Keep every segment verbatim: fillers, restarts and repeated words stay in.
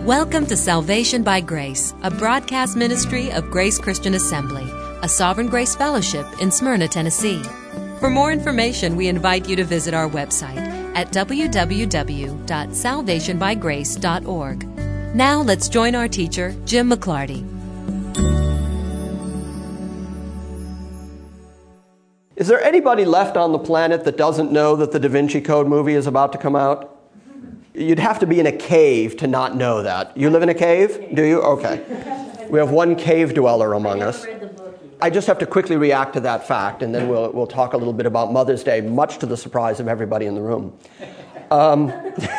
Welcome to Salvation by Grace, a broadcast ministry of Grace Christian Assembly, a Sovereign Grace Fellowship in Smyrna, Tennessee. For more information, we invite you to visit our website at w w w dot salvation by grace dot org. Now let's join our teacher, Jim McClarty. Is there anybody left on the planet that doesn't know that the Da Vinci Code movie is about to come out? You'd have to be in a cave to not know that. You live in a cave? Do you? Okay. We have one cave dweller among us. I just have to quickly react to that fact, and then we'll we'll talk a little bit about Mother's Day, much to the surprise of everybody in the room. Um,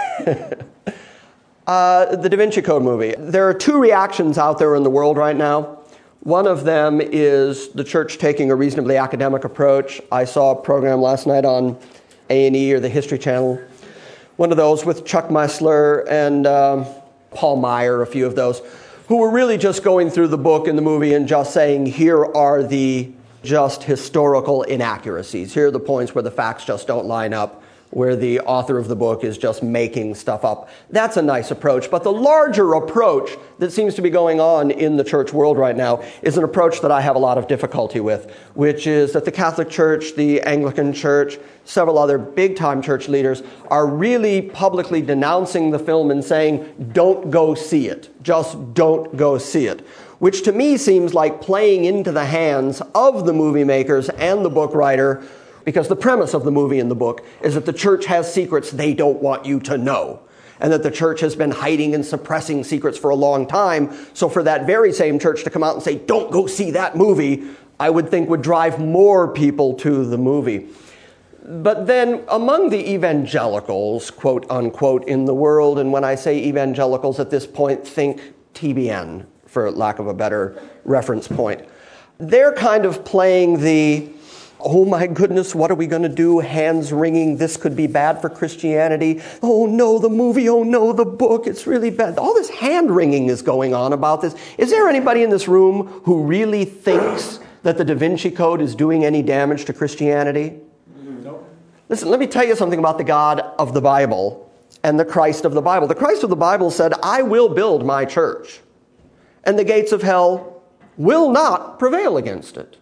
uh, the Da Vinci Code movie. There are two reactions out there in the world right now. One of them is the church taking a reasonably academic approach. I saw a program last night on A and E or the History Channel. One of those with Chuck Meisler and um, Paul Meyer, a few of those, who were really just going through the book and the movie and just saying, here are the just historical inaccuracies. Here are the points where the facts just don't line up, where the author of the book is just making stuff up. That's a nice approach. But the larger approach that seems to be going on in the church world right now is an approach that I have a lot of difficulty with, which is that the Catholic Church, the Anglican Church, several other big-time church leaders are really publicly denouncing the film and saying, don't go see it. Just don't go see it. Which to me seems like playing into the hands of the movie makers and the book writer, because the premise of the movie and the book is that the church has secrets they don't want you to know, and that the church has been hiding and suppressing secrets for a long time. So for that very same church to come out and say, don't go see that movie, I would think would drive more people to the movie. But then among the evangelicals, quote unquote, in the world, and when I say evangelicals at this point, think T B N, for lack of a better reference point, they're kind of playing the, oh my goodness, what are we going to do? Hands wringing, this could be bad for Christianity. Oh no, the movie, oh no, the book, it's really bad. All this hand wringing is going on about this. Is there anybody in this room who really thinks that the Da Vinci Code is doing any damage to Christianity? No. Listen, let me tell you something about the God of the Bible and the Christ of the Bible. The Christ of the Bible said, I will build my church, and the gates of hell will not prevail against it.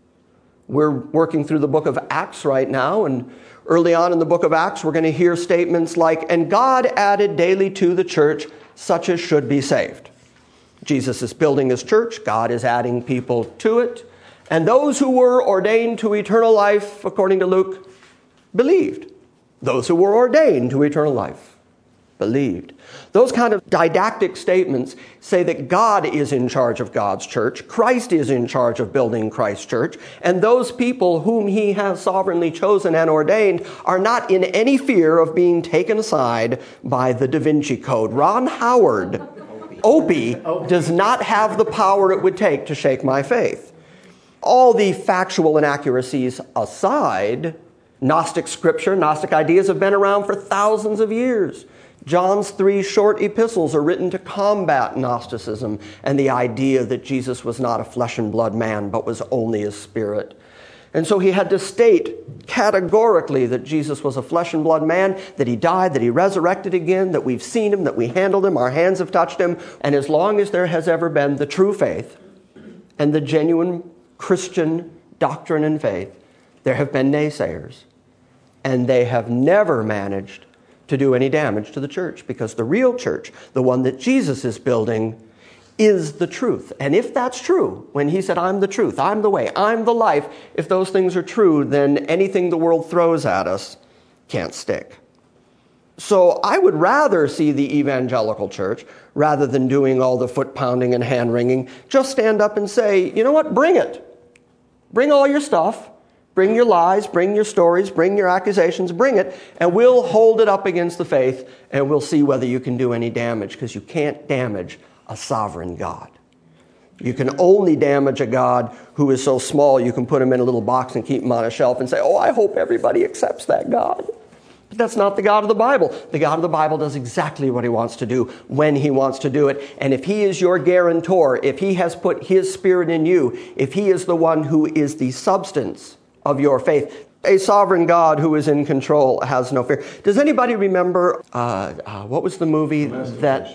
We're working through the book of Acts right now, and early on in the book of Acts, we're going to hear statements like, and God added daily to the church such as should be saved. Jesus is building his church. God is adding people to it. And those who were ordained to eternal life, according to Luke, believed. Those who were ordained to eternal life believed. Those kind of didactic statements say that God is in charge of God's church, Christ is in charge of building Christ's church, and those people whom he has sovereignly chosen and ordained are not in any fear of being taken aside by the Da Vinci Code. Ron Howard, Opie, does not have the power it would take to shake my faith. All the factual inaccuracies aside, Gnostic scripture, Gnostic ideas have been around for thousands of years. John's three short epistles are written to combat Gnosticism and the idea that Jesus was not a flesh and blood man, but was only a spirit. And so he had to state categorically that Jesus was a flesh and blood man, that he died, that he resurrected again, that we've seen him, that we handled him, our hands have touched him. And as long as there has ever been the true faith and the genuine Christian doctrine and faith, there have been naysayers. And they have never managed to do any damage to the church, because the real church, the one that Jesus is building, is the truth. And if that's true, when he said, I'm the truth, I'm the way, I'm the life, if those things are true, then anything the world throws at us can't stick. So I would rather see the evangelical church, rather than doing all the foot pounding and hand wringing, just stand up and say, you know what, bring it. Bring all your stuff. Bring your lies, bring your stories, bring your accusations, bring it, and we'll hold it up against the faith, and we'll see whether you can do any damage, because you can't damage a sovereign God. You can only damage a God who is so small you can put him in a little box and keep him on a shelf and say, oh, I hope everybody accepts that God. But that's not the God of the Bible. The God of the Bible does exactly what he wants to do when he wants to do it. And if he is your guarantor, if he has put his spirit in you, if he is the one who is the substance of your faith, a sovereign God who is in control has no fear. Does anybody remember, uh, uh, what was the movie that...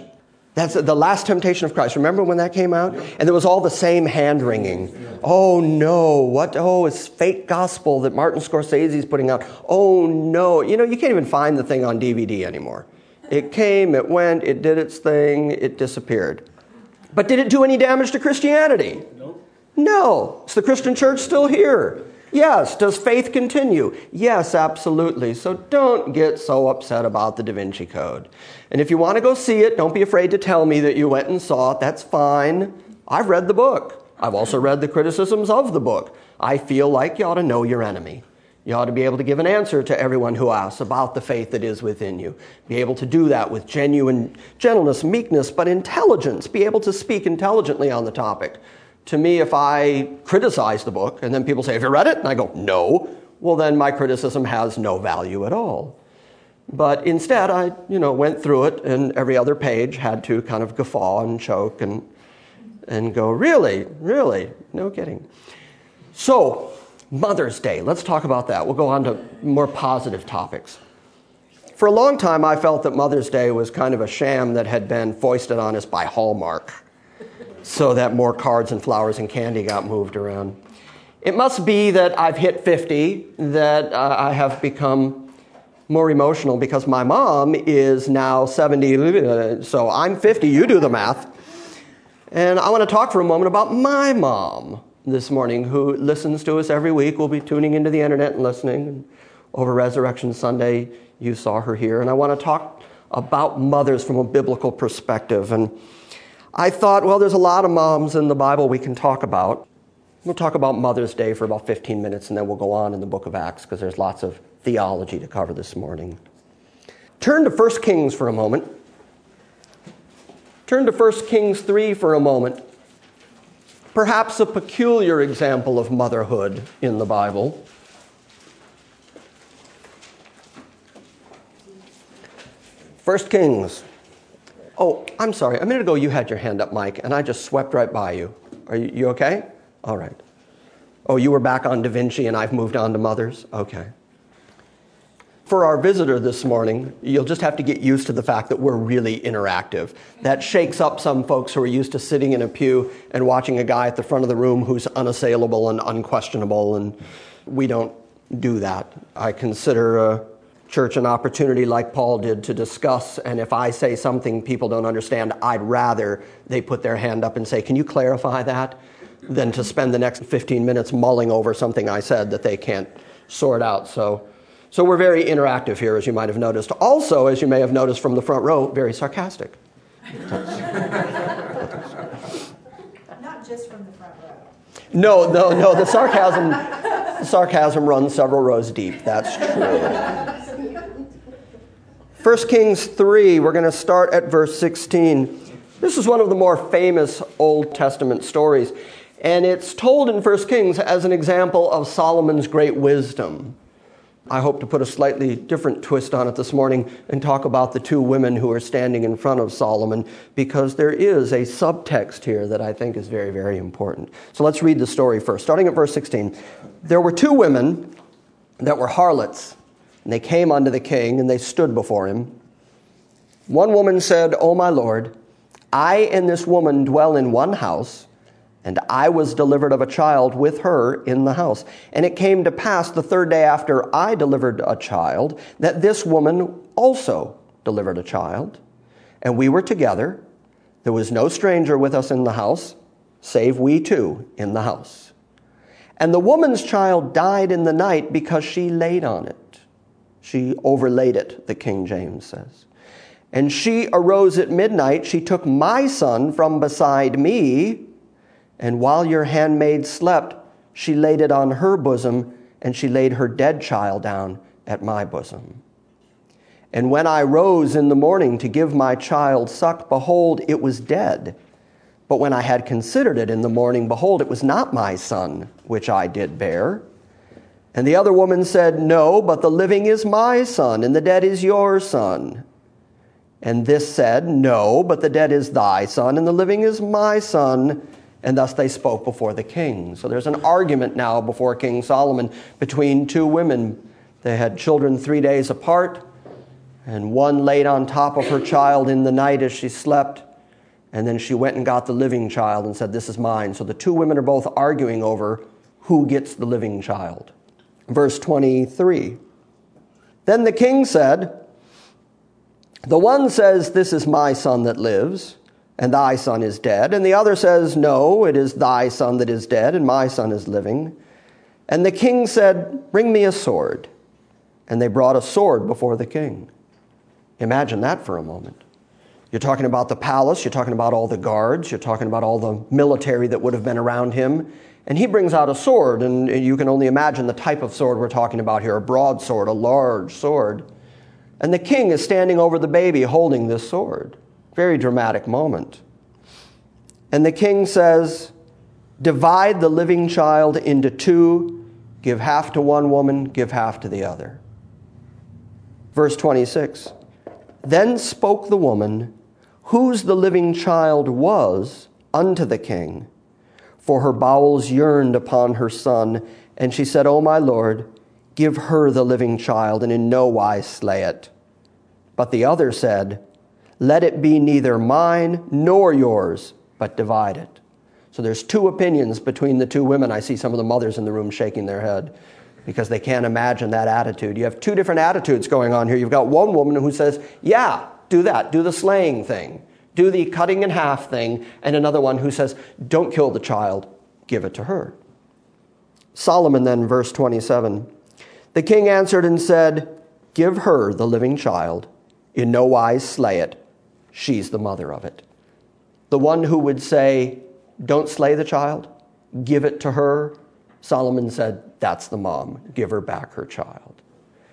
That's The Last Temptation of Christ. Remember when that came out? And there was all the same hand-wringing. Oh, no. What? Oh, it's fake gospel that Martin Scorsese is putting out. Oh, no. You know, you can't even find the thing on D V D anymore. It came, it went, it did its thing, it disappeared. But did it do any damage to Christianity? Nope. No. Is the Christian church still here? Yes. Does faith continue? Yes, absolutely. So don't get so upset about the Da Vinci Code. And if you want to go see it, don't be afraid to tell me that you went and saw it. That's fine. I've read the book. I've also read the criticisms of the book. I feel like you ought to know your enemy. You ought to be able to give an answer to everyone who asks about the faith that is within you. Be able to do that with genuine gentleness, meekness, but intelligence. Be able to speak intelligently on the topic. To me, if I criticize the book, and then people say, have you read it? And I go, no. Well, then my criticism has no value at all. But instead, I you know, went through it, and every other page had to kind of guffaw and choke and, and go, really, really, no kidding. So, Mother's Day, let's talk about that. We'll go on to more positive topics. For a long time, I felt that Mother's Day was kind of a sham that had been foisted on us by Hallmark, so that more cards and flowers and candy got moved around. It must be that I've hit fifty, that uh, I have become more emotional because my mom is now seventy, uh, so I'm fifty, you do the math. And I want to talk for a moment about my mom this morning, who listens to us every week. We'll be tuning into the internet and listening. And over Resurrection Sunday, you saw her here. And I want to talk about mothers from a biblical perspective. And I thought, well, there's a lot of moms in the Bible we can talk about. We'll talk about Mother's Day for about fifteen minutes, and then we'll go on in the book of Acts, because there's lots of theology to cover this morning. Turn to First Kings for a moment. Turn to First Kings three for a moment. Perhaps a peculiar example of motherhood in the Bible. First Kings. Oh, I'm sorry. A minute ago you had your hand up, Mike, and I just swept right by you. Are you, you okay? All right. Oh, you were back on Da Vinci and I've moved on to mothers? Okay. For our visitor this morning, you'll just have to get used to the fact that we're really interactive. That shakes up some folks who are used to sitting in a pew and watching a guy at the front of the room who's unassailable and unquestionable, and we don't do that. I consider a church an opportunity, like Paul did, to discuss, and if I say something people don't understand, I'd rather they put their hand up and say, can you clarify that? Than to spend the next fifteen minutes mulling over something I said that they can't sort out. So So we're very interactive here, as you might have noticed. Also, as you may have noticed from the front row, very sarcastic. Not just from the front row. No, no, no. The sarcasm, the sarcasm runs several rows deep. That's true. First Kings three, we're going to start at verse sixteen. This is one of the more famous Old Testament stories, and it's told in First Kings as an example of Solomon's great wisdom. I hope to put a slightly different twist on it this morning and talk about the two women who are standing in front of Solomon, because there is a subtext here that I think is very, very important. So let's read the story first. Starting at verse sixteen. There were two women that were harlots, and they came unto the king, and they stood before him. One woman said, O my lord, I and this woman dwell in one house, and I was delivered of a child with her in the house. And it came to pass the third day after I delivered a child, that this woman also delivered a child. And we were together. There was no stranger with us in the house, save we two in the house. And the woman's child died in the night because she laid on it. She overlaid it, the King James says. And she arose at midnight. She took my son from beside me, and while your handmaid slept, she laid it on her bosom, and she laid her dead child down at my bosom. And when I rose in the morning to give my child suck, behold, it was dead. But when I had considered it in the morning, behold, it was not my son, which I did bear. And the other woman said, No, but the living is my son, and the dead is your son. And this said, No, but the dead is thy son, and the living is my son. And thus they spoke before the king. So there's an argument now before King Solomon between two women. They had children three days apart, and one laid on top of her child in the night as she slept, And then she went and got the living child and said, this is mine. So the two women are both arguing over who gets the living child. Verse twenty-three. Then the king said, the one says, this is my son that lives, and thy son is dead. And the other says, no, it is thy son that is dead, and my son is living. And the king said, bring me a sword. And they brought a sword before the king. Imagine that for a moment. You're talking about the palace, you're talking about all the guards, you're talking about all the military that would have been around him. And he brings out a sword, and you can only imagine the type of sword we're talking about here, a broadsword, a large sword. And the king is standing over the baby holding this sword. Very dramatic moment. And the king says, divide the living child into two, give half to one woman, give half to the other. Verse twenty-six, then spoke the woman, whose the living child was, unto the king, for her bowels yearned upon her son. And she said, O my lord, give her the living child, and in no wise slay it. But the other said, let it be neither mine nor yours, but divide it. So there's two opinions between the two women. I see some of the mothers in the room shaking their head because they can't imagine that attitude. You have two different attitudes going on here. You've got one woman who says, yeah, do that, do the slaying thing, do the cutting in half thing, and another one who says, don't kill the child, give it to her. Solomon then, verse twenty-seven, the king answered and said, give her the living child, in no wise slay it, she's the mother of it. The one who would say, don't slay the child, give it to her, Solomon said, that's the mom, give her back her child.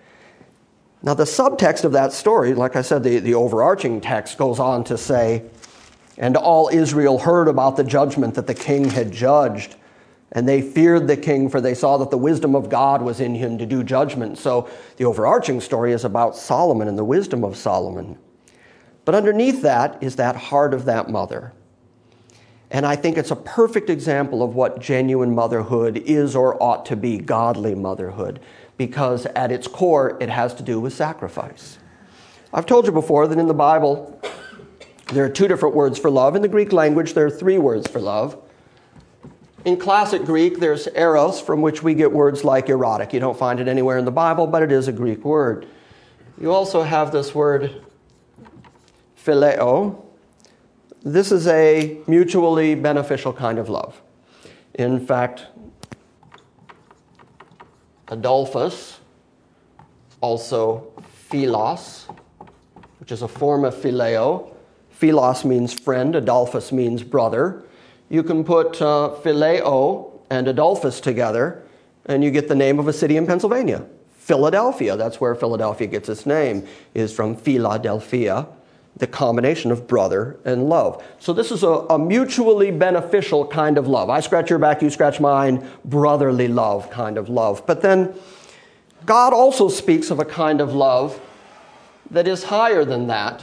Now the subtext of that story, like I said, the, the overarching text goes on to say, and all Israel heard about the judgment that the king had judged, and they feared the king, for they saw that the wisdom of God was in him to do judgment. So the overarching story is about Solomon and the wisdom of Solomon. But underneath that is that heart of that mother. And I think it's a perfect example of what genuine motherhood is or ought to be, godly motherhood, because at its core, it has to do with sacrifice. I've told you before that in the Bible, there are two different words for love. In the Greek language, there are three words for love. In classic Greek, there's eros, from which we get words like erotic. You don't find it anywhere in the Bible, but it is a Greek word. You also have this word phileo. This is a mutually beneficial kind of love. In fact, Adolphus, also philos, which is a form of phileo. Philos means friend, Adolphus means brother. You can put uh, phileo and Adolphus together, and you get the name of a city in Pennsylvania, Philadelphia. That's where Philadelphia gets its name, is from Philadelphia, the combination of brother and love. So this is a, a mutually beneficial kind of love. I scratch your back, you scratch mine, brotherly love kind of love. But then God also speaks of a kind of love that is higher than that.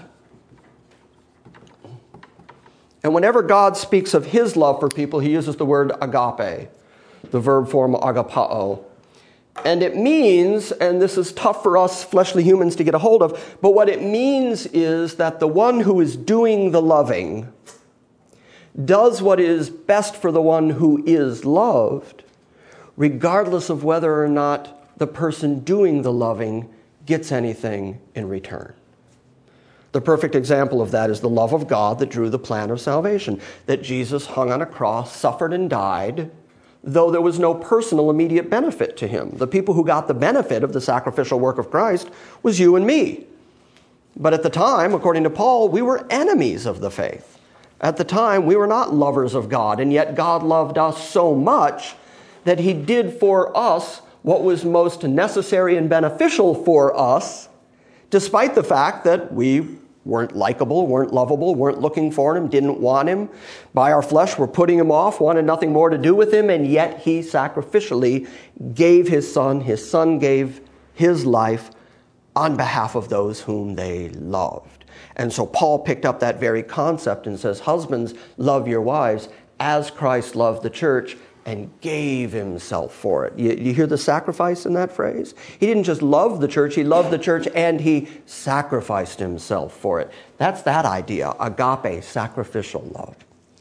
And whenever God speaks of his love for people, he uses the word agape, the verb form agapao. And it means, and this is tough for us fleshly humans to get a hold of, but what it means is that the one who is doing the loving does what is best for the one who is loved, regardless of whether or not the person doing the loving gets anything in return. The perfect example of that is the love of God that drew the plan of salvation, that Jesus hung on a cross, suffered and died, though there was no personal immediate benefit to him. The people who got the benefit of the sacrificial work of Christ was you and me. But at the time, according to Paul, we were enemies of the faith. At the time, we were not lovers of God, and yet God loved us so much that he did for us what was most necessary and beneficial for us, despite the fact that we weren't likable, weren't lovable, weren't looking for him, didn't want him. By our flesh, we're putting him off, wanted nothing more to do with him, and yet he sacrificially gave his son. His son gave his life on behalf of those whom they loved. And so Paul picked up that very concept and says, husbands, love your wives as Christ loved the church and gave himself for it. You, you hear the sacrifice in that phrase? He didn't just love the church, he loved the church and he sacrificed himself for it. That's that idea, agape, sacrificial love.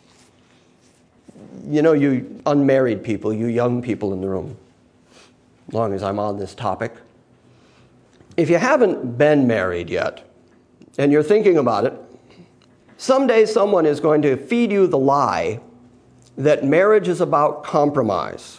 You know, you unmarried people, you young people in the room, as long as I'm on this topic, if you haven't been married yet and you're thinking about it, someday someone is going to feed you the lie that marriage is about compromise.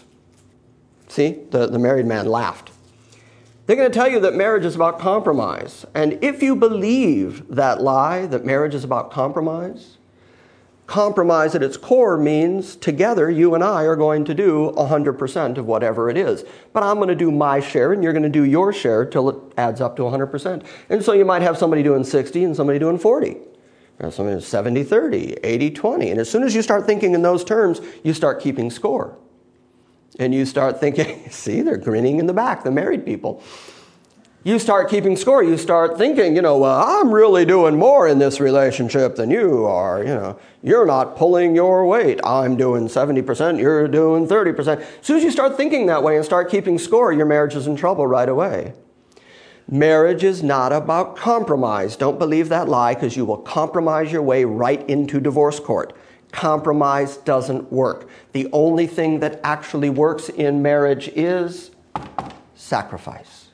See, the, the married man laughed. They're going to tell you that marriage is about compromise. And if you believe that lie, that marriage is about compromise, compromise at its core means together you and I are going to do one hundred percent of whatever it is. But I'm going to do my share and you're going to do your share till it adds up to one hundred percent. And so you might have somebody doing sixty and somebody doing forty. Or something is seventy thirty, eighty twenty. And as soon as you start thinking in those terms, you start keeping score. And you start thinking, see, they're grinning in the back, the married people. You start keeping score. You start thinking, you know, well, I'm really doing more in this relationship than you are. You know, you're not pulling your weight. I'm doing seventy percent, you're doing thirty percent. As soon as you start thinking that way and start keeping score, your marriage is in trouble right away. Marriage is not about compromise. Don't believe that lie, because you will compromise your way right into divorce court. Compromise doesn't work. The only thing that actually works in marriage is sacrifice.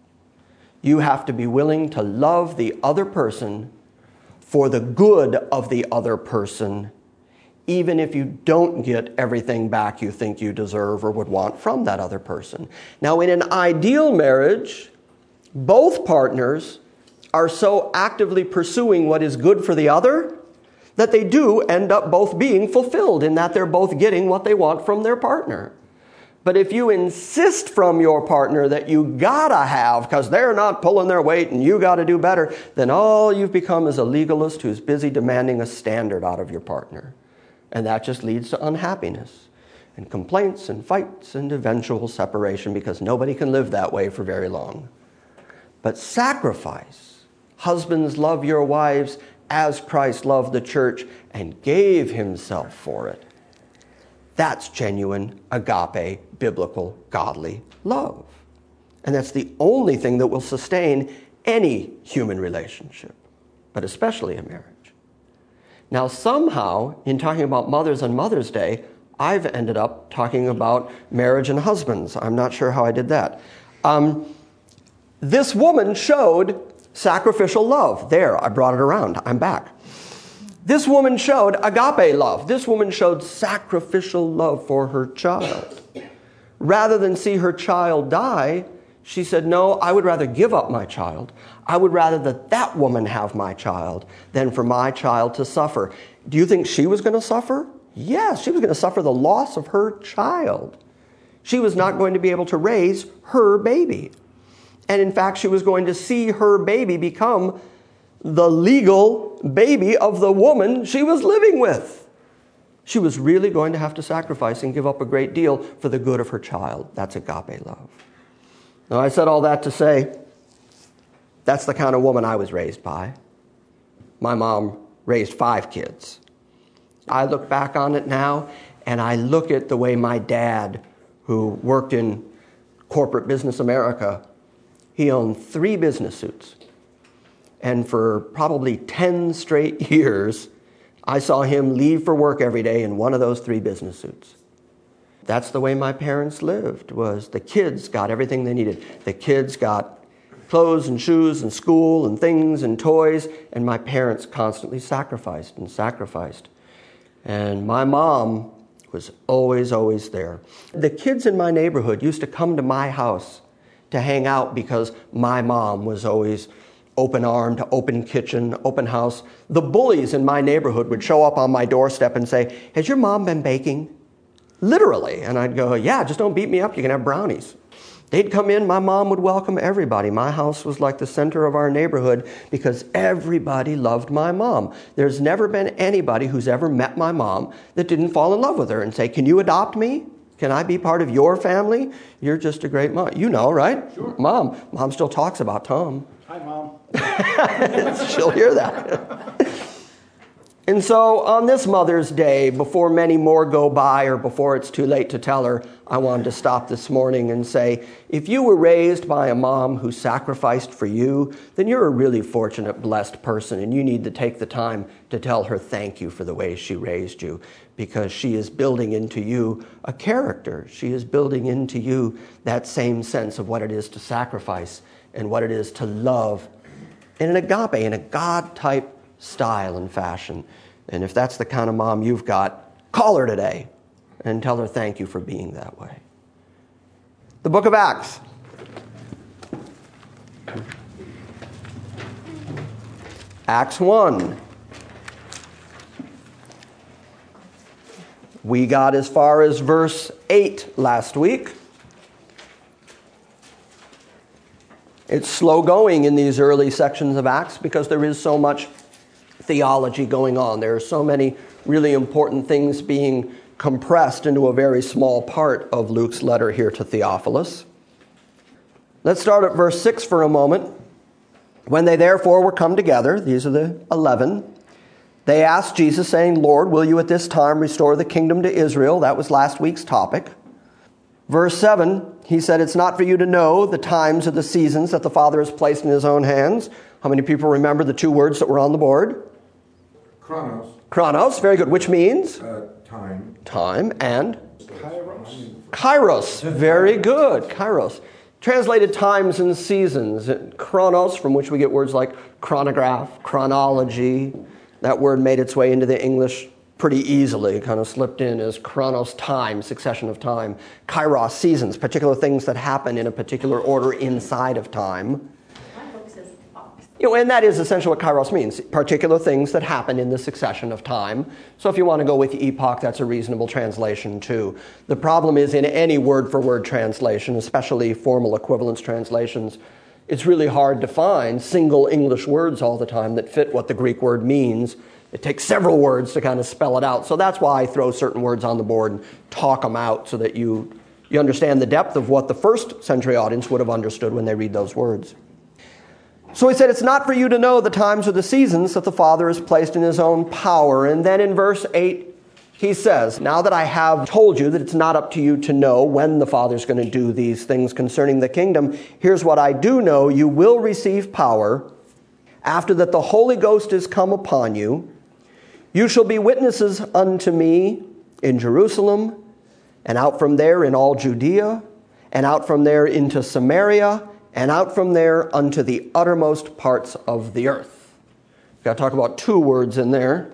You have to be willing to love the other person for the good of the other person, even if you don't get everything back you think you deserve or would want from that other person. Now, in an ideal marriage, both partners are so actively pursuing what is good for the other that they do end up both being fulfilled in that they're both getting what they want from their partner. But if you insist from your partner that you gotta have because they're not pulling their weight and you gotta do better, then all you've become is a legalist who's busy demanding a standard out of your partner. And that just leads to unhappiness and complaints and fights and eventual separation, because nobody can live that way for very long. But sacrifice. Husbands, love your wives as Christ loved the church and gave himself for it. That's genuine, agape, biblical, godly love. And that's the only thing that will sustain any human relationship, but especially a marriage. Now, somehow, in talking about mothers on Mother's Day, I've ended up talking about marriage and husbands. I'm not sure how I did that. Um, This woman showed sacrificial love. There, I brought it around. I'm back. This woman showed agape love. This woman showed sacrificial love for her child. Rather than see her child die, she said, no, I would rather give up my child. I would rather that that woman have my child than for my child to suffer. Do you think she was going to suffer? Yes, she was going to suffer the loss of her child. She was not going to be able to raise her baby. And in fact, she was going to see her baby become the legal baby of the woman she was living with. She was really going to have to sacrifice and give up a great deal for the good of her child. That's agape love. Now, I said all that to say, that's the kind of woman I was raised by. My mom raised five kids. I look back on it now, and I look at the way my dad, who worked in corporate business America, he owned three business suits. And for probably ten straight years, I saw him leave for work every day in one of those three business suits. That's the way my parents lived, was the kids got everything they needed. The kids got clothes and shoes and school and things and toys, and my parents constantly sacrificed and sacrificed. And my mom was always, always there. The kids in my neighborhood used to come to my house to hang out because my mom was always open-armed, open kitchen, open house. The bullies in my neighborhood would show up on my doorstep and say, has your mom been baking? Literally. And I'd go, yeah, just don't beat me up. You can have brownies. They'd come in. My mom would welcome everybody. My house was like the center of our neighborhood because everybody loved my mom. There's never been anybody who's ever met my mom that didn't fall in love with her and say, can you adopt me? Can I be part of your family? You're just a great mom. You know, right? Sure. Mom. Mom still talks about Tom. Hi, Mom. She'll hear that. And so on this Mother's Day, before many more go by or before it's too late to tell her, I wanted to stop this morning and say, if you were raised by a mom who sacrificed for you, then you're a really fortunate, blessed person, and you need to take the time to tell her thank you for the way she raised you, because she is building into you a character. She is building into you that same sense of what it is to sacrifice and what it is to love in an agape, in a God-type style and fashion. And if that's the kind of mom you've got, call her today and tell her thank you for being that way. The book of Acts. Acts one. We got as far as verse eight last week. It's slow going in these early sections of Acts because there is so much theology going on. There are so many really important things being compressed into a very small part of Luke's letter here to Theophilus. Let's start at verse six for a moment. When they therefore were come together, these are the eleven, they asked Jesus, saying, Lord, will you at this time restore the kingdom to Israel? That was last week's topic. Verse seven, he said, it's not for you to know the times or the seasons that the Father has placed in his own hands. How many people remember the two words that were on the board? Chronos. Chronos, very good. Which means? Uh, time. Time and? Kairos. Kairos, very good. Kairos. Translated times and seasons. Chronos, from which we get words like chronograph, chronology. That word made its way into the English pretty easily. It kind of slipped in as chronos, time, succession of time. Kairos, seasons, particular things that happen in a particular order inside of time. You know, and that is essentially what kairos means, particular things that happen in the succession of time. So if you want to go with epoch, that's a reasonable translation too. The problem is in any word-for-word translation, especially formal equivalence translations, it's really hard to find single English words all the time that fit what the Greek word means. It takes several words to kind of spell it out. So that's why I throw certain words on the board and talk them out so that you, you understand the depth of what the first century audience would have understood when they read those words. So he said, it's not for you to know the times or the seasons that the Father has placed in his own power. And then in verse eight, he says, now that I have told you that it's not up to you to know when the Father's going to do these things concerning the kingdom, here's what I do know. You will receive power after that the Holy Ghost is come upon you. You shall be witnesses unto me in Jerusalem, and out from there in all Judea, and out from there into Samaria, and out from there unto the uttermost parts of the earth. We've got to talk about two words in there.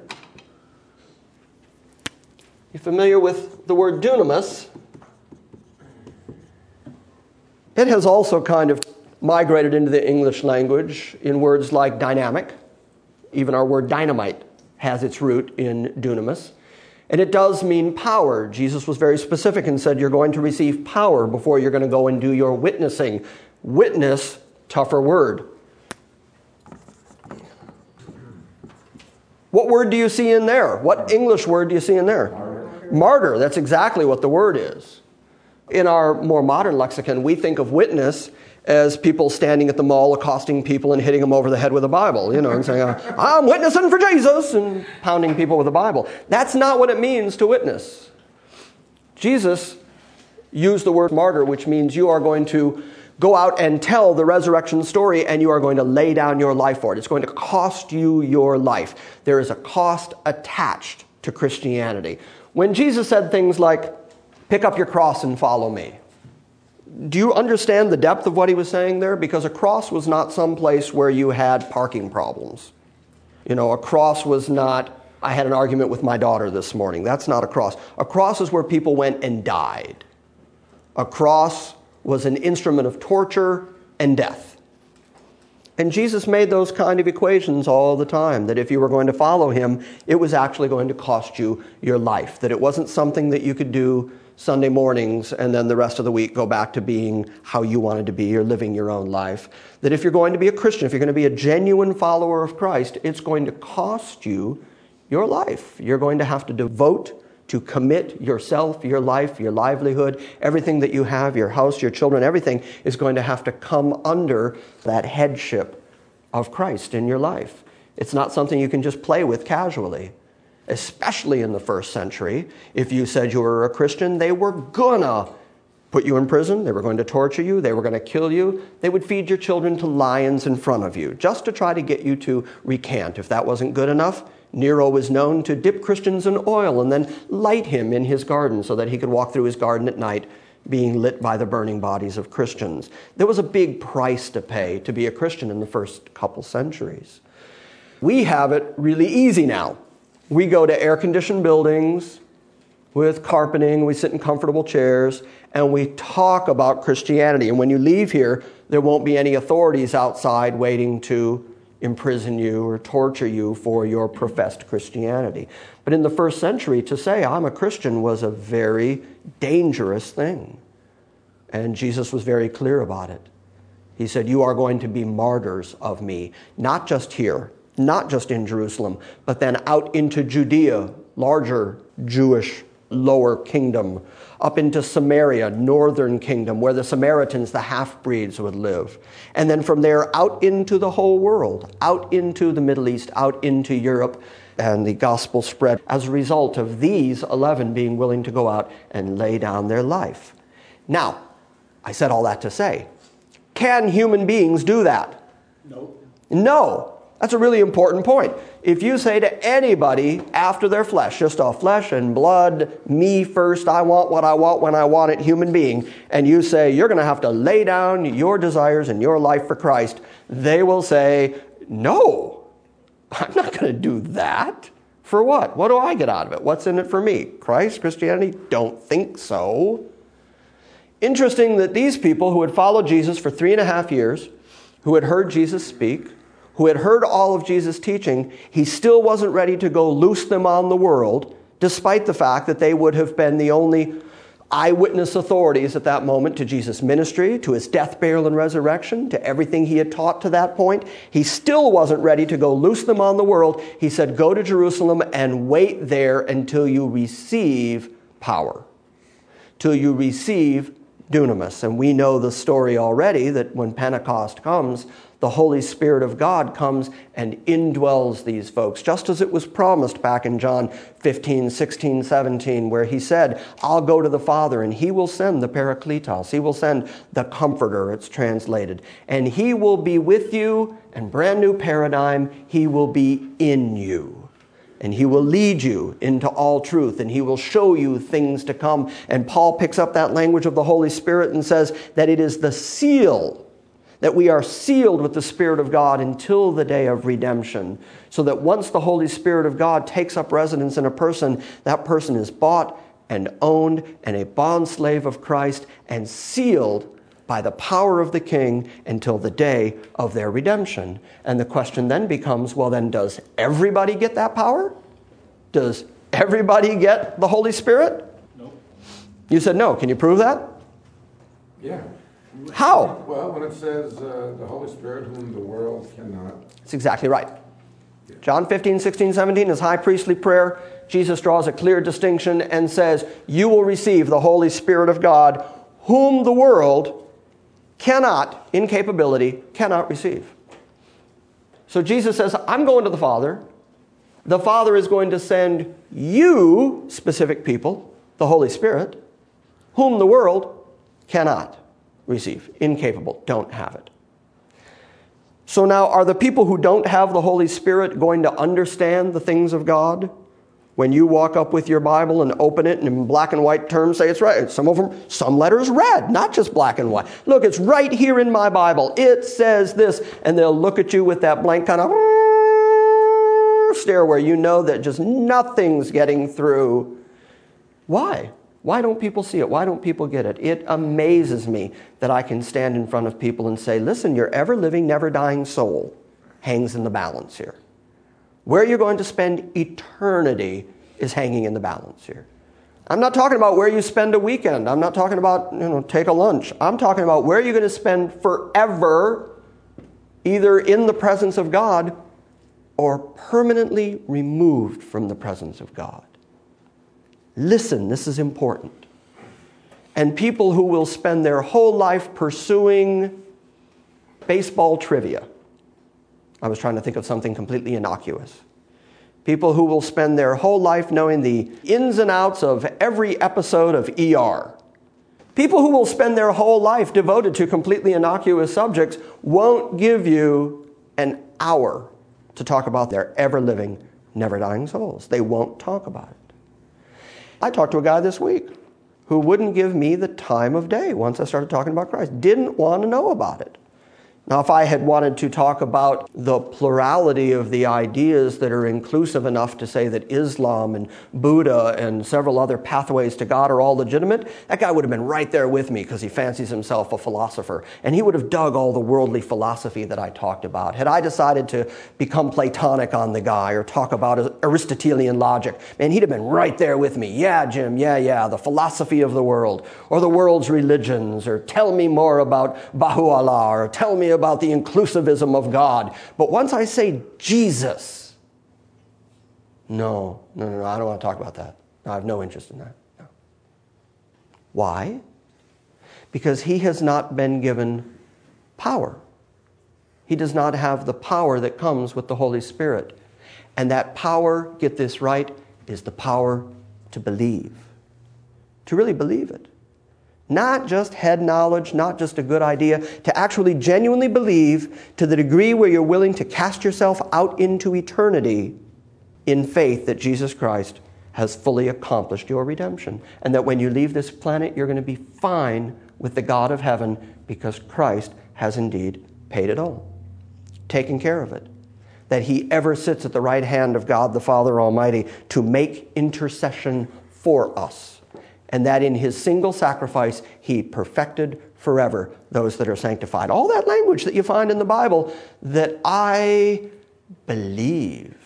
You familiar with the word dunamis? It has also kind of migrated into the English language in words like dynamic. Even our word dynamite has its root in dunamis. And it does mean power. Jesus was very specific and said, you're going to receive power before you're going to go and do your witnessing. Witness, tougher word. What word do you see in there? What English word do you see in there? Martyr. Martyr, that's exactly what the word is. In our more modern lexicon, we think of witness as people standing at the mall accosting people and hitting them over the head with a Bible, you know, and saying, I'm witnessing for Jesus, and pounding people with a Bible. That's not what it means to witness. Jesus used the word martyr, which means you are going to go out and tell the resurrection story, and you are going to lay down your life for it. It's going to cost you your life. There is a cost attached to Christianity. When Jesus said things like, pick up your cross and follow me, do you understand the depth of what he was saying there? Because a cross was not some place where you had parking problems. You know, a cross was not, I had an argument with my daughter this morning. That's not a cross. A cross is where people went and died. A cross was an instrument of torture and death. And Jesus made those kind of equations all the time, that if you were going to follow him, it was actually going to cost you your life, that it wasn't something that you could do Sunday mornings and then the rest of the week go back to being how you wanted to be or living your own life. That if you're going to be a Christian, if you're going to be a genuine follower of Christ, it's going to cost you your life. You're going to have to devote, to commit yourself, your life, your livelihood, everything that you have, your house, your children, everything is going to have to come under that headship of Christ in your life. It's not something you can just play with casually. especially in the first century. If you said you were a Christian, they were gonna put you in prison, they were going to torture you, they were going to kill you, they would feed your children to lions in front of you, just to try to get you to recant. If that wasn't good enough, Nero was known to dip Christians in oil and then light him in his garden so that he could walk through his garden at night being lit by the burning bodies of Christians. There was a big price to pay to be a Christian in the first couple centuries. We have it really easy now. We go to air-conditioned buildings with carpeting, we sit in comfortable chairs, and we talk about Christianity. And when you leave here, there won't be any authorities outside waiting to imprison you or torture you for your professed Christianity. But in the first century, to say I'm a Christian was a very dangerous thing. And Jesus was very clear about it. He said, you are going to be martyrs of me, not just here, not just in Jerusalem, but then out into Judea, larger Jewish lower kingdom, up into Samaria, northern kingdom, where the Samaritans, the half-breeds, would live. And then from there out into the whole world, out into the Middle East, out into Europe, and the gospel spread as a result of these eleven being willing to go out and lay down their life. Now, I said all that to say, can human beings do that? No. No. That's a really important point. If you say to anybody after their flesh, just a flesh and blood, me first, I want what I want when I want it, human being, and you say you're going to have to lay down your desires and your life for Christ, they will say, no, I'm not going to do that. For what? What do I get out of it? What's in it for me? Christ, Christianity? Don't think so. Interesting that these people who had followed Jesus for three and a half years, who had heard Jesus speak, who had heard all of Jesus' teaching, he still wasn't ready to go loose them on the world, despite the fact that they would have been the only eyewitness authorities at that moment to Jesus' ministry, to his death, burial, and resurrection, to everything he had taught to that point. He still wasn't ready to go loose them on the world. He said, go to Jerusalem and wait there until you receive power, till you receive dunamis. And we know the story already that when Pentecost comes, the Holy Spirit of God comes and indwells these folks, just as it was promised back in John fifteen, sixteen, seventeen, where he said, I'll go to the Father and he will send the Parakletos. He will send the Comforter, it's translated. And he will be with you, and brand new paradigm, he will be in you. And he will lead you into all truth, and he will show you things to come. And Paul picks up that language of the Holy Spirit and says that it is the seal, that we are sealed with the Spirit of God until the day of redemption, so that once the Holy Spirit of God takes up residence in a person, that person is bought and owned and a bondslave of Christ and sealed by the power of the King until the day of their redemption. And the question then becomes, well then, does everybody get that power? Does everybody get the Holy Spirit? No. You said no. Can you prove that? Yeah. How? Well, when it says uh, the Holy Spirit whom the world cannot. That's exactly right. John fifteen, sixteen, seventeen is high priestly prayer. Jesus draws a clear distinction and says, you will receive the Holy Spirit of God, whom the world cannot, incapability, cannot receive. So Jesus says, I'm going to the Father. The Father is going to send you, specific people, the Holy Spirit, whom the world cannot receive, incapable, don't have it. So now, are the people who don't have the Holy Spirit going to understand the things of God? When you walk up with your Bible and open it and in black and white terms say it's right. Some of them, some letters red, not just black and white. Look, it's right here in my Bible. It says this. And they'll look at you with that blank kind of stare where you know that just nothing's getting through. Why? Why don't people see it? Why don't people get it? It amazes me that I can stand in front of people and say, listen, your ever-living, never-dying soul hangs in the balance here. Where you're going to spend eternity is hanging in the balance here. I'm not talking about where you spend a weekend. I'm not talking about, you know, take a lunch. I'm talking about where you're going to spend forever, either in the presence of God or permanently removed from the presence of God. Listen, this is important. And people who will spend their whole life pursuing baseball trivia. I was trying to think of something completely innocuous. People who will spend their whole life knowing the ins and outs of every episode of E R. People who will spend their whole life devoted to completely innocuous subjects won't give you an hour to talk about their ever-living, never-dying souls. They won't talk about it. I talked to a guy this week who wouldn't give me the time of day once I started talking about Christ. Didn't want to know about it. Now, if I had wanted to talk about the plurality of the ideas that are inclusive enough to say that Islam and Buddha and several other pathways to God are all legitimate, that guy would have been right there with me because he fancies himself a philosopher. And he would have dug all the worldly philosophy that I talked about. Had I decided to become Platonic on the guy or talk about Aristotelian logic, man, he'd have been right there with me. Yeah, Jim, yeah, yeah, the philosophy of the world or the world's religions, or tell me more about Baha'u'llah, or tell me about the inclusivism of God. But once I say Jesus, no, no, no, no, I don't want to talk about that. I have no interest in that. No. Why? Because he has not been given power. He does not have the power that comes with the Holy Spirit. And that power, get this right, is the power to believe. To really believe it. Not just head knowledge, not just a good idea, to actually genuinely believe to the degree where you're willing to cast yourself out into eternity in faith that Jesus Christ has fully accomplished your redemption. And that when you leave this planet, you're going to be fine with the God of heaven because Christ has indeed paid it all, taken care of it. That he ever sits at the right hand of God the Father Almighty to make intercession for us. And that in his single sacrifice, he perfected forever those that are sanctified. All that language that you find in the Bible that I believe.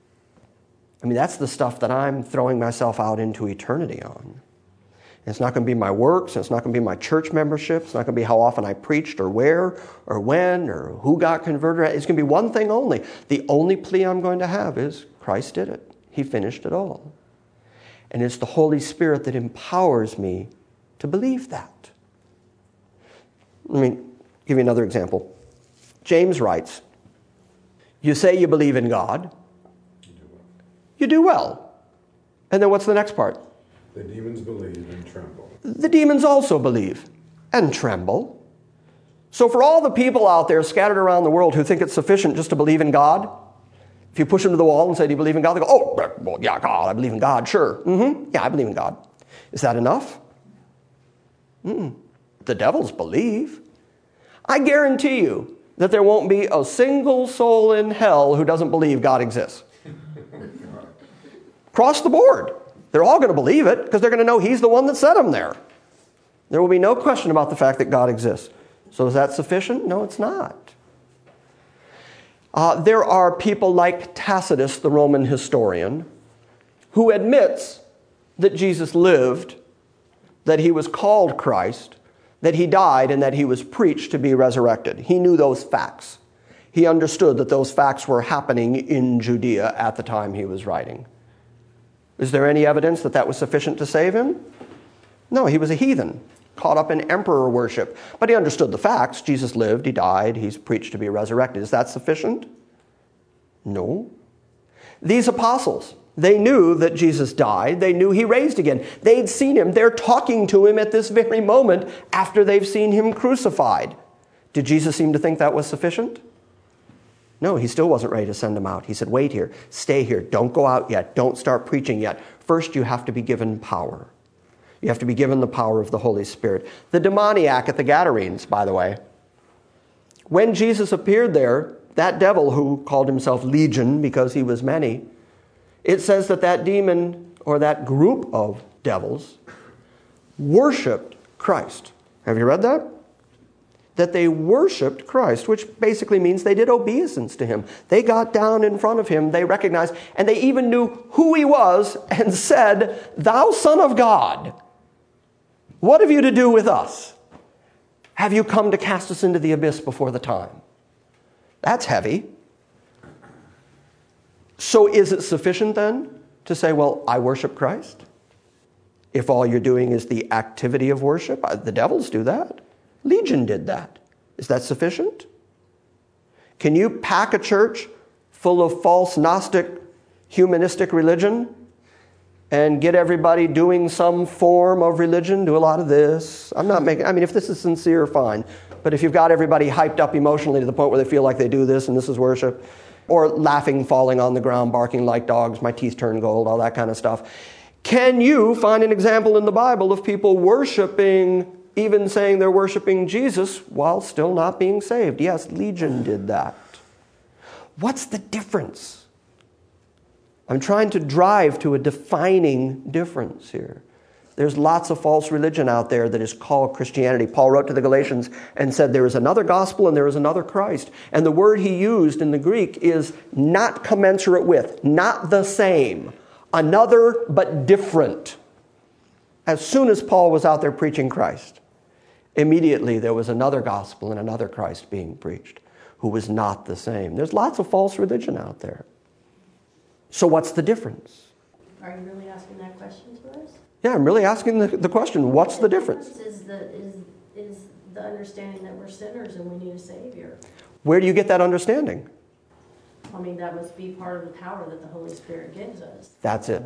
I mean, that's the stuff that I'm throwing myself out into eternity on. And it's not going to be my works. It's not going to be my church membership. It's not going to be how often I preached or where or when or who got converted. It's going to be one thing only. The only plea I'm going to have is Christ did it. He finished it all. And it's the Holy Spirit that empowers me to believe that. Let me give you another example. James writes, you say you believe in God. You do well. You do well. And then what's the next part? The demons believe and tremble. The demons also believe and tremble. So for all the people out there scattered around the world who think it's sufficient just to believe in God, if you push them to the wall and say, do you believe in God? They go, oh, well, yeah, God, I believe in God, sure. Mm-hmm. Yeah, I believe in God. Is that enough? Mm-mm. The devils believe. I guarantee you that there won't be a single soul in hell who doesn't believe God exists. Across the board. They're all going to believe it because they're going to know he's the one that set them there. There will be no question about the fact that God exists. So is that sufficient? No, it's not. Uh, there are people like Tacitus, the Roman historian, who admits that Jesus lived, that he was called Christ, that he died, and that he was preached to be resurrected. He knew those facts. He understood that those facts were happening in Judea at the time he was writing. Is there any evidence that that was sufficient to save him? No, he was a heathen, caught up in emperor worship. But he understood the facts. Jesus lived, he died, he's preached to be resurrected. Is that sufficient? No. These apostles, they knew that Jesus died. They knew he raised again. They'd seen him. They're talking to him at this very moment after they've seen him crucified. Did Jesus seem to think that was sufficient? No, he still wasn't ready to send them out. He said, wait here, stay here, don't go out yet, don't start preaching yet. First, you have to be given power. You have to be given the power of the Holy Spirit. The demoniac at the Gadarenes, by the way, when Jesus appeared there, that devil who called himself Legion because he was many, it says that that demon or that group of devils worshipped Christ. Have you read that? That they worshipped Christ, which basically means they did obeisance to him. They got down in front of him, they recognized, and they even knew who he was and said, "Thou Son of God, what have you to do with us? Have you come to cast us into the abyss before the time?" That's heavy. So is it sufficient then to say, well, I worship Christ? If all you're doing is the activity of worship, the devils do that. Legion did that. Is that sufficient? Can you pack a church full of false Gnostic humanistic religion and get everybody doing some form of religion, do a lot of this. I'm not making, I mean, if this is sincere, fine. But if you've got everybody hyped up emotionally to the point where they feel like they do this and this is worship, or laughing, falling on the ground, barking like dogs, my teeth turn gold, all that kind of stuff. Can you find an example in the Bible of people worshiping, even saying they're worshiping Jesus while still not being saved? Yes, Legion did that. What's the difference? I'm trying to drive to a defining difference here. There's lots of false religion out there that is called Christianity. Paul wrote to the Galatians and said there is another gospel and there is another Christ. And the word he used in the Greek is not commensurate with, not the same, another but different. As soon as Paul was out there preaching Christ, immediately there was another gospel and another Christ being preached who was not the same. There's lots of false religion out there. So what's the difference? Are you really asking that question to us? Yeah, I'm really asking the, the question, what's the difference? The difference is the, is, is the understanding that we're sinners and we need a Savior. Where do you get that understanding? I mean, that must be part of the power that the Holy Spirit gives us. That's it.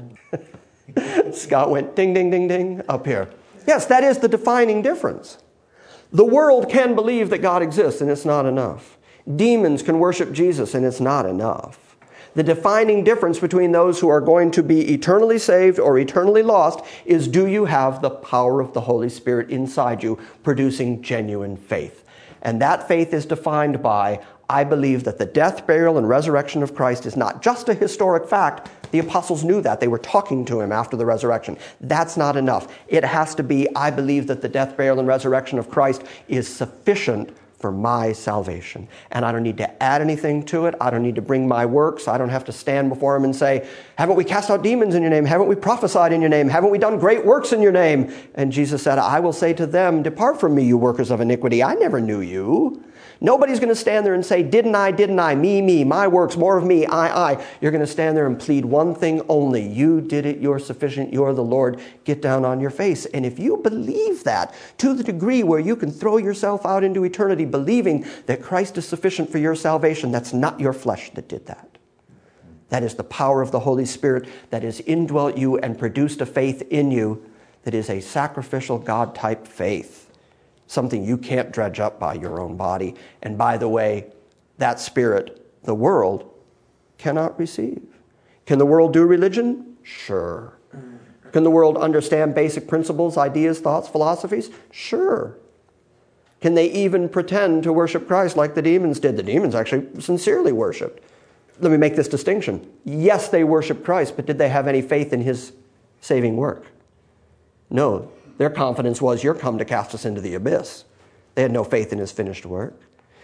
Scott went ding, ding, ding, ding up here. Yes, that is the defining difference. The world can believe that God exists and it's not enough. Demons can worship Jesus and it's not enough. The defining difference between those who are going to be eternally saved or eternally lost is, do you have the power of the Holy Spirit inside you producing genuine faith? And that faith is defined by, I believe that the death, burial, and resurrection of Christ is not just a historic fact. The apostles knew that. They were talking to him after the resurrection. That's not enough. It has to be, I believe that the death, burial, and resurrection of Christ is sufficient for my salvation. And I don't need to add anything to it. I don't need to bring my works. I don't have to stand before him and say, haven't we cast out demons in your name? Haven't we prophesied in your name? Haven't we done great works in your name? And Jesus said, I will say to them, depart from me, you workers of iniquity. I never knew you. Nobody's going to stand there and say, didn't I, didn't I, me, me, my works, more of me, I, I. You're going to stand there and plead one thing only. You did it, you're sufficient, you're the Lord. Get down on your face. And if you believe that to the degree where you can throw yourself out into eternity believing that Christ is sufficient for your salvation, that's not your flesh that did that. That is the power of the Holy Spirit that has indwelt you and produced a faith in you that is a sacrificial God-type faith. Something you can't dredge up by your own body. And by the way, that spirit, the world, cannot receive. Can the world do religion? Sure. Can the world understand basic principles, ideas, thoughts, philosophies? Sure. Can they even pretend to worship Christ like the demons did? The demons actually sincerely worshiped. Let me make this distinction. Yes, they worshiped Christ, but did they have any faith in his saving work? No. Their confidence was, you're come to cast us into the abyss. They had no faith in his finished work.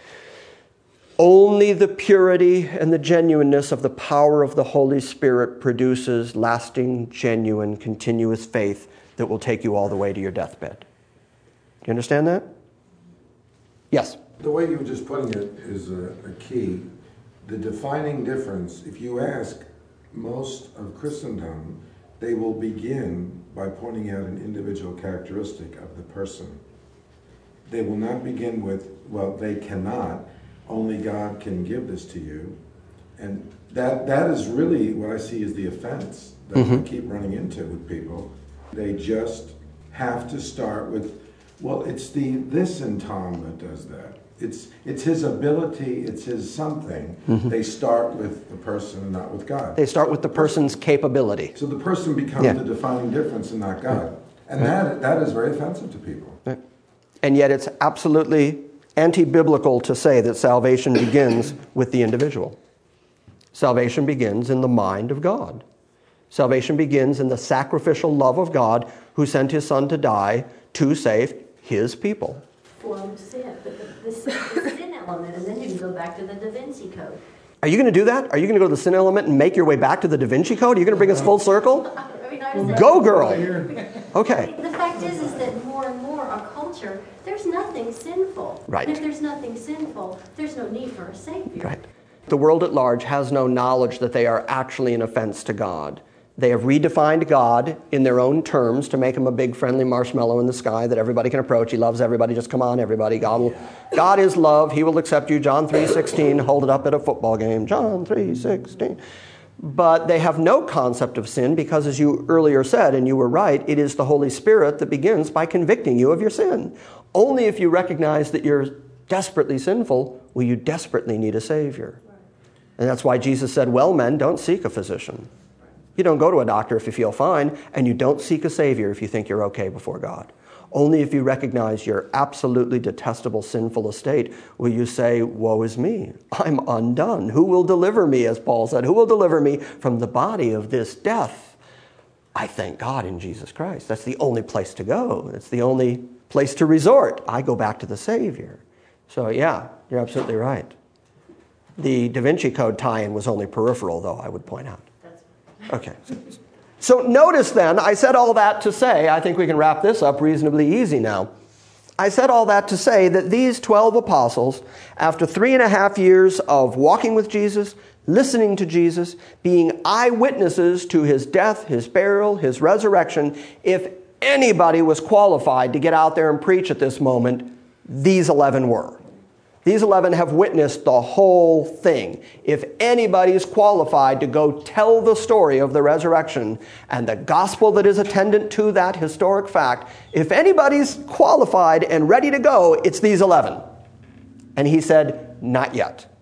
Only the purity and the genuineness of the power of the Holy Spirit produces lasting, genuine, continuous faith that will take you all the way to your deathbed. Do you understand that? Yes? The way you were just putting it is a, a key. The defining difference, if you ask most of Christendom, they will begin by pointing out an individual characteristic of the person. They will not begin with, well, they cannot, only God can give this to you. And that that is really what I see as the offense that mm-hmm. I keep running into with people. They just have to start with, well, it's the this in Tom that does that. It's it's his ability, it's his something. Mm-hmm. They start with the person and not with God. They start with the person's capability. So the person becomes yeah. the defining difference and not God. And right. that that is very offensive to people. Right. And yet it's absolutely anti-biblical to say that salvation begins with the individual. Salvation begins in the mind of God. Salvation begins in the sacrificial love of God who sent his son to die to save his people. Form of sin, but the, the, sin, the sin element, and then you can go back to the Da Vinci Code. Are you going to do that? Are you going to go to the sin element and make your way back to the Da Vinci Code? Are you going to bring us full circle? I mean, I was go, girl! Okay. The fact is, is that more and more our culture, there's nothing sinful. Right. And if there's nothing sinful, there's no need for a Savior. Right. The world at large has no knowledge that they are actually an offense to God. They have redefined God in their own terms to make him a big friendly marshmallow in the sky that everybody can approach. He loves everybody. Just come on, everybody. God will, God is love. He will accept you. John three sixteen. Hold it up at a football game. John three sixteen. but they have no concept of sin because, as you earlier said, and you were right, it is the Holy Spirit that begins by convicting you of your sin. Only if you recognize that you're desperately sinful will you desperately need a Savior. And that's why Jesus said, well, men, don't seek a physician. You don't go to a doctor if you feel fine, and you don't seek a Savior if you think you're okay before God. Only if you recognize your absolutely detestable, sinful estate will you say, woe is me, I'm undone. Who will deliver me, as Paul said? Who will deliver me from the body of this death? I thank God in Jesus Christ. That's the only place to go. It's the only place to resort. I go back to the Savior. So yeah, you're absolutely right. The Da Vinci Code tie-in was only peripheral, though, I would point out. Okay. So notice then, I said all that to say, I think we can wrap this up reasonably easy now. I said all that to say that these twelve apostles, after three and a half years of walking with Jesus, listening to Jesus, being eyewitnesses to his death, his burial, his resurrection, if anybody was qualified to get out there and preach at this moment, these eleven were. These eleven have witnessed the whole thing. If anybody's qualified to go tell the story of the resurrection and the gospel that is attendant to that historic fact, if anybody's qualified and ready to go, it's these eleven. And he said, not yet.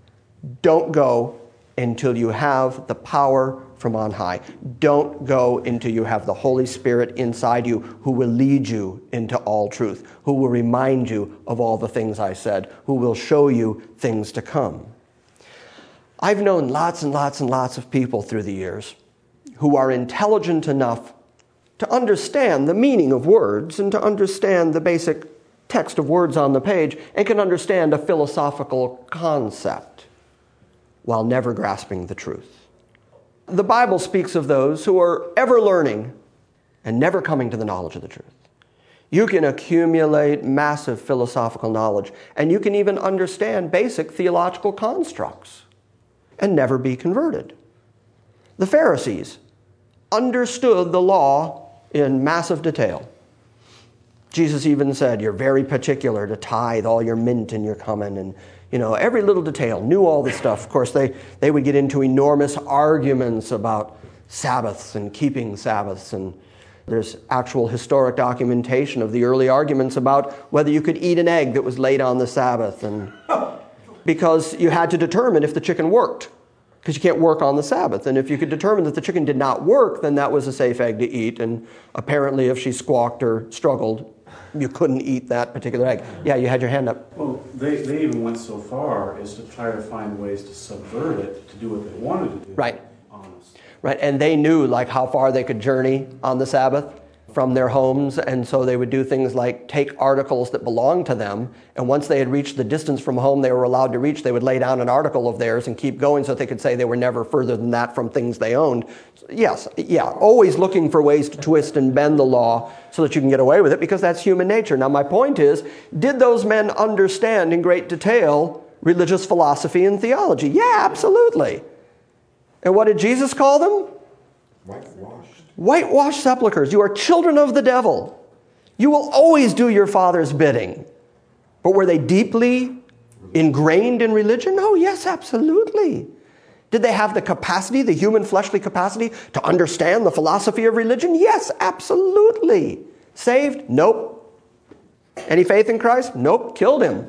Don't go until you have the power from on high. Don't go until you have the Holy Spirit inside you who will lead you into all truth, who will remind you of all the things I said, who will show you things to come. I've known lots and lots and lots of people through the years who are intelligent enough to understand the meaning of words and to understand the basic text of words on the page and can understand a philosophical concept while never grasping the truth. The Bible speaks of those who are ever learning and never coming to the knowledge of the truth. You can accumulate massive philosophical knowledge, and you can even understand basic theological constructs and never be converted. The Pharisees understood the law in massive detail. Jesus even said, you're very particular to tithe all your mint and your cumin, and you know, every little detail, knew all the stuff. Of course, they, they would get into enormous arguments about Sabbaths and keeping Sabbaths. And there's actual historic documentation of the early arguments about whether you could eat an egg that was laid on the Sabbath. And because you had to determine if the chicken worked, because you can't work on the Sabbath. And if you could determine that the chicken did not work, then that was a safe egg to eat. And apparently if she squawked or struggled, you couldn't eat that particular egg. Yeah, you had your hand up. Well, they, they even went so far as to try to find ways to subvert it, to do what they wanted to do. Right. Honest. Right, and they knew like how far they could journey on the Sabbath from their homes, and so they would do things like take articles that belonged to them, and once they had reached the distance from home they were allowed to reach, they would lay down an article of theirs and keep going so that they could say they were never further than that from things they owned. Yes, yeah, always looking for ways to twist and bend the law so that you can get away with it, because that's human nature. Now my point is, did those men understand in great detail religious philosophy and theology? Yeah, absolutely. And what did Jesus call them? Whitewashed. Whitewashed sepulchres. You are children of the devil. You will always do your father's bidding. But were they deeply ingrained in religion? Oh, yes, absolutely. Did they have the capacity, the human fleshly capacity, to understand the philosophy of religion? Yes, absolutely. Saved? Nope. Any faith in Christ? Nope. Killed him.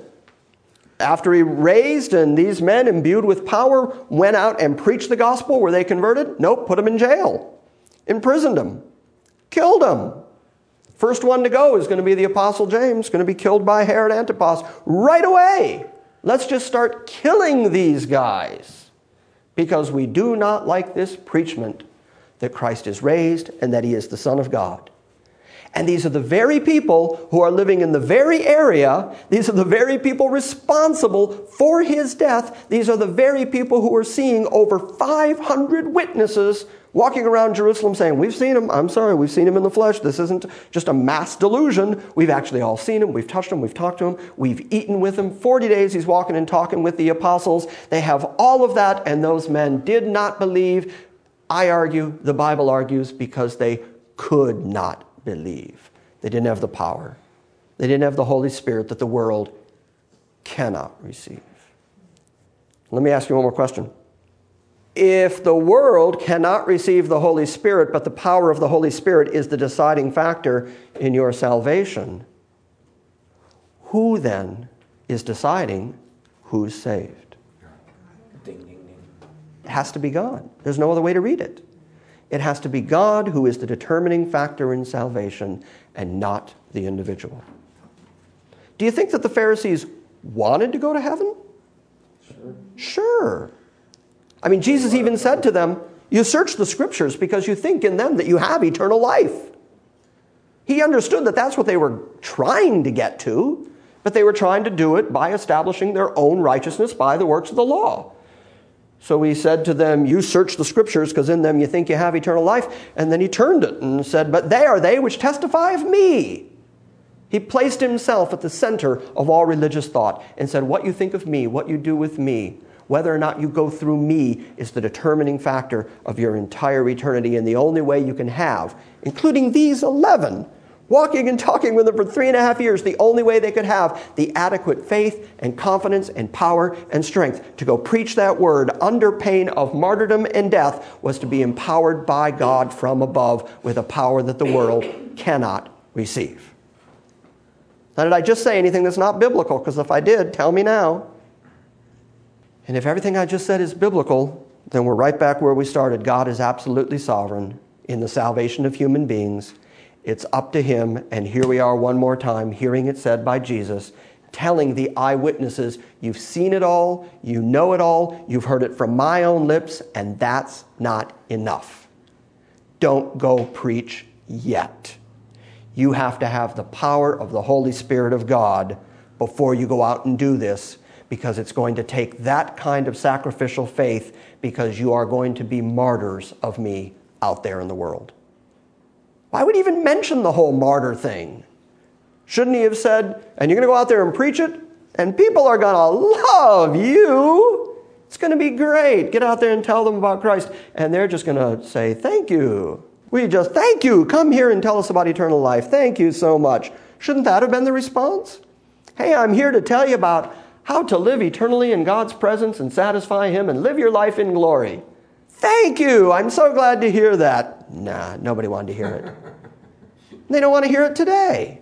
After he raised and these men imbued with power went out and preached the gospel, were they converted? Nope. Put them in jail. Imprisoned them. Killed them. First one to go is going to be the Apostle James, going to be killed by Herod Antipas right away. Let's just start killing these guys because we do not like this preachment that Christ is raised and that he is the Son of God. And these are the very people who are living in the very area. These are the very people responsible for his death. These are the very people who are seeing over five hundred witnesses walking around Jerusalem saying, we've seen him. I'm sorry, we've seen him in the flesh. This isn't just a mass delusion. We've actually all seen him. We've touched him. We've talked to him. We've eaten with him. forty days he's walking and talking with the apostles. They have all of that, and those men did not believe. I argue, the Bible argues, because they could not believe. They didn't have the power. They didn't have the Holy Spirit that the world cannot receive. Let me ask you one more question. If the world cannot receive the Holy Spirit, but the power of the Holy Spirit is the deciding factor in your salvation, who then is deciding who's saved? Ding, ding, ding. It has to be God. There's no other way to read it. It has to be God who is the determining factor in salvation and not the individual. Do you think that the Pharisees wanted to go to heaven? Sure. Sure. I mean, Jesus even said to them, you search the scriptures because you think in them that you have eternal life. He understood that that's what they were trying to get to, but they were trying to do it by establishing their own righteousness by the works of the law. So he said to them, you search the scriptures because in them you think you have eternal life. And then he turned it and said, but they are they which testify of me. He placed himself at the center of all religious thought and said, what you think of me, what you do with me, whether or not you go through me is the determining factor of your entire eternity. And the only way you can have, including these eleven, walking and talking with them for three and a half years, the only way they could have the adequate faith and confidence and power and strength to go preach that word under pain of martyrdom and death was to be empowered by God from above with a power that the world cannot receive. Now, did I just say anything that's not biblical? Because if I did, tell me now. And if everything I just said is biblical, then we're right back where we started. God is absolutely sovereign in the salvation of human beings. It's up to him, and here we are one more time, hearing it said by Jesus, telling the eyewitnesses, you've seen it all, you know it all, you've heard it from my own lips, and that's not enough. Don't go preach yet. You have to have the power of the Holy Spirit of God before you go out and do this, because it's going to take that kind of sacrificial faith, because you are going to be martyrs of me out there in the world. Why would he even mention the whole martyr thing? Shouldn't he have said, and you're going to go out there and preach it, and people are going to love you. It's going to be great. Get out there and tell them about Christ. And they're just going to say, thank you. We just, thank you. Come here and tell us about eternal life. Thank you so much. Shouldn't that have been the response? Hey, I'm here to tell you about how to live eternally in God's presence and satisfy him and live your life in glory. Thank you. I'm so glad to hear that. Nah, nobody wanted to hear it. They don't want to hear it today.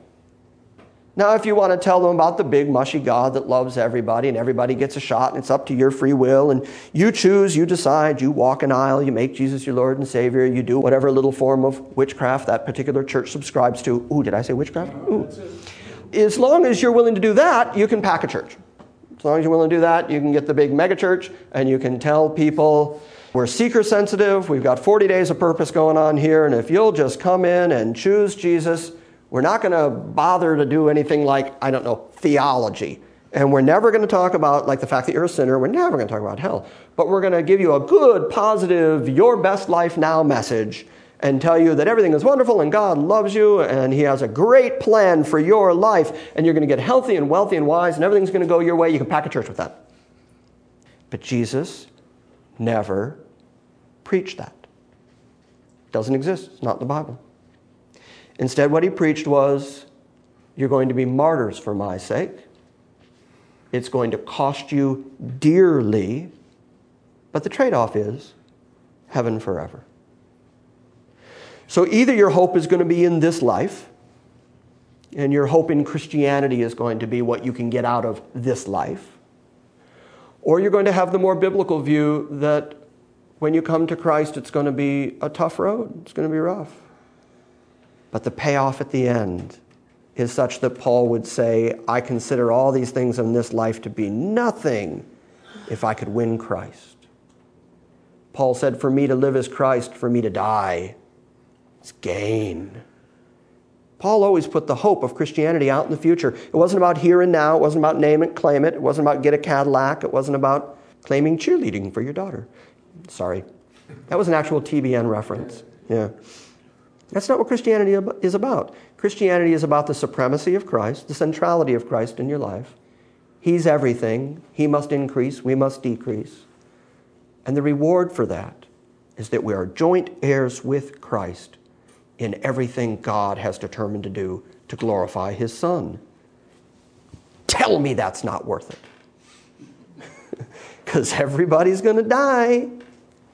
Now, if you want to tell them about the big, mushy God that loves everybody and everybody gets a shot and it's up to your free will and you choose, you decide, you walk an aisle, you make Jesus your Lord and Savior, you do whatever little form of witchcraft that particular church subscribes to. Ooh, did I say witchcraft? Ooh. As long as you're willing to do that, you can pack a church. As long as you're willing to do that, you can get the big mega church and you can tell people, we're seeker sensitive, we've got forty days of purpose going on here, and if you'll just come in and choose Jesus, we're not going to bother to do anything like, I don't know, theology. And we're never going to talk about, like, the fact that you're a sinner. We're never going to talk about hell. But we're going to give you a good, positive, your best life now message and tell you that everything is wonderful and God loves you and he has a great plan for your life and you're going to get healthy and wealthy and wise and everything's going to go your way. You can pack a church with that. But Jesus never preached that. It doesn't exist. It's not in the Bible. Instead, what he preached was, you're going to be martyrs for my sake. It's going to cost you dearly, but the trade-off is heaven forever. So either your hope is going to be in this life, and your hope in Christianity is going to be what you can get out of this life, or you're going to have the more biblical view that when you come to Christ, it's going to be a tough road. It's going to be rough. But the payoff at the end is such that Paul would say, I consider all these things in this life to be nothing if I could win Christ. Paul said, for me to live is Christ, for me to die is gain. Paul always put the hope of Christianity out in the future. It wasn't about here and now. It wasn't about name it, claim it. It wasn't about get a Cadillac. It wasn't about claiming cheerleading for your daughter. Sorry. That was an actual T B N reference. Yeah. That's not what Christianity is about. Christianity is about the supremacy of Christ, the centrality of Christ in your life. He's everything. He must increase. We must decrease. And the reward for that is that we are joint heirs with Christ in everything God has determined to do to glorify his Son. Tell me that's not worth it. Because everybody's going to die.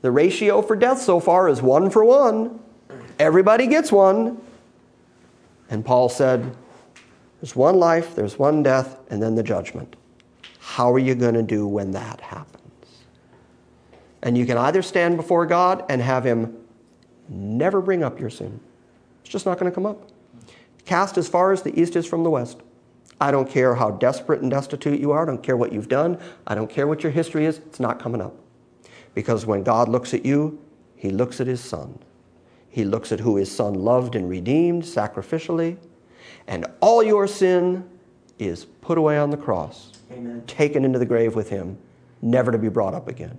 The ratio for death so far is one for one. Everybody gets one. And Paul said, there's one life, there's one death, and then the judgment. How are you going to do when that happens? And you can either stand before God and have him never bring up your sin. It's just not going to come up. Cast as far as the east is from the west. I don't care how desperate and destitute you are. I don't care what you've done. I don't care what your history is. It's not coming up. Because when God looks at you, he looks at his son. He looks at who his son loved and redeemed sacrificially. And all your sin is put away on the cross. Amen. Taken into the grave with him, never to be brought up again.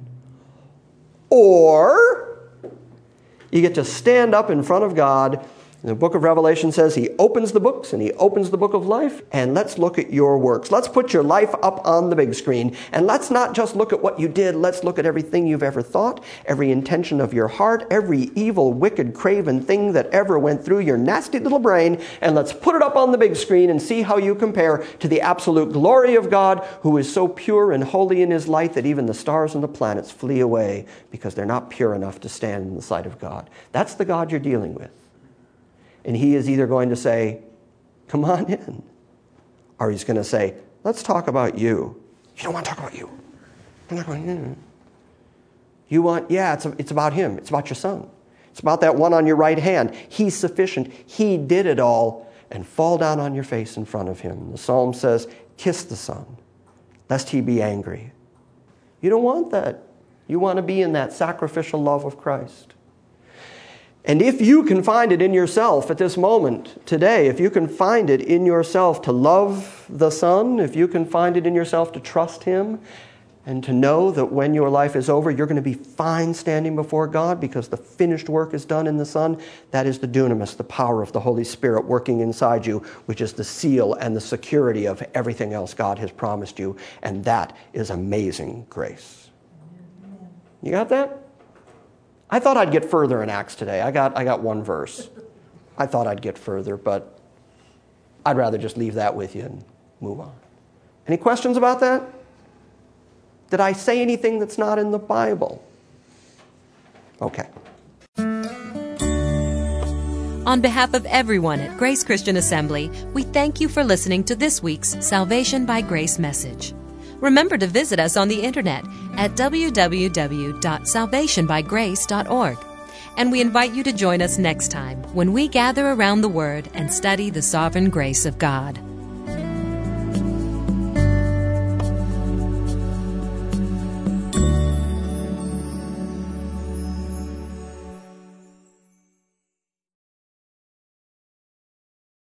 Or you get to stand up in front of God. The book of Revelation says he opens the books and he opens the book of life. And let's look at your works. Let's put your life up on the big screen. And let's not just look at what you did. Let's look at everything you've ever thought, every intention of your heart, every evil, wicked, craven thing that ever went through your nasty little brain. And let's put it up on the big screen and see how you compare to the absolute glory of God, who is so pure and holy in his light that even the stars and the planets flee away because they're not pure enough to stand in the sight of God. That's the God you're dealing with. And he is either going to say, come on in, or he's going to say, let's talk about you. You don't want to talk about you. I'm not going, mm. You want, yeah, it's, it's about him. It's about your son. It's about that one on your right hand. He's sufficient. He did it all. And fall down on your face in front of him. The psalm says, kiss the son, lest he be angry. You don't want that. You want to be in that sacrificial love of Christ. And if you can find it in yourself at this moment, today, if you can find it in yourself to love the Son, if you can find it in yourself to trust him, and to know that when your life is over, you're going to be fine standing before God because the finished work is done in the Son, that is the dunamis, the power of the Holy Spirit working inside you, which is the seal and the security of everything else God has promised you. And that is amazing grace. You got that? I thought I'd get further in Acts today. I got I got one verse. I thought I'd get further, but I'd rather just leave that with you and move on. Any questions about that? Did I say anything that's not in the Bible? Okay. On behalf of everyone at Grace Christian Assembly, we thank you for listening to this week's Salvation by Grace message. Remember to visit us on the internet at w w w dot salvation by grace dot org. And we invite you to join us next time when we gather around the Word and study the sovereign grace of God.